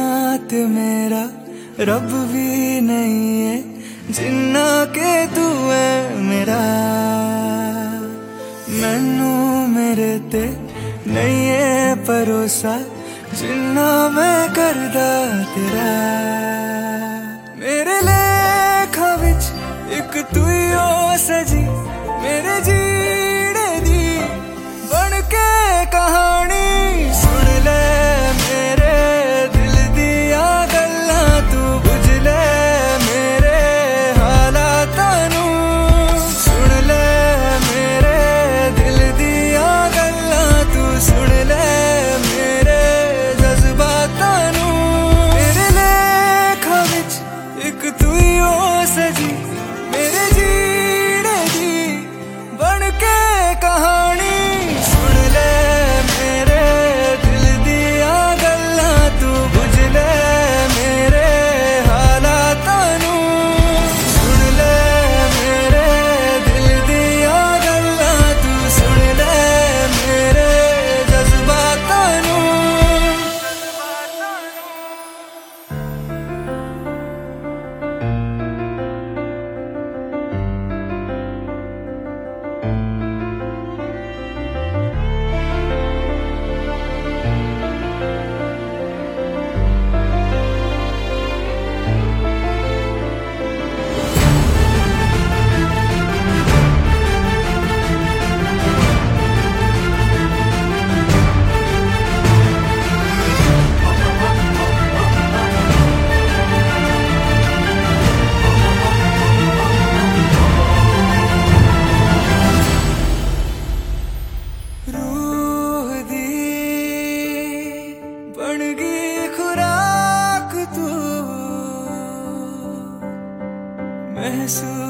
ते मेरा रब भी नहीं है, जिन्ना के तू है मेरा। मैनू मेरे ते नहीं है भरोसा, जिन्ना मैं करदा तेरा। मेरे लेखा विच एक तू ही हो सजी, मेरे जीने दी बन के कहानी। सुन ले मेरे दिल दिया गल्लां, तू बुझ ले मेरे हालातां नू। सुन ले मेरे दिल दिया गल्लां, तू सुन ले मेरे जज्बातां नू। मेरे लेखा विच एक तू ही हो सजी, मेरे जीने दी बन के कहानी। सुन ले मेरे दिल दिया गल्लां, तू बुझ ले मेरे हालातां नू। सुन ले मेरे दिल दिया गल्लां, तू सुन ले मेरे जज्बातां नू। रूह दी बन गई खुराक तू, महसूस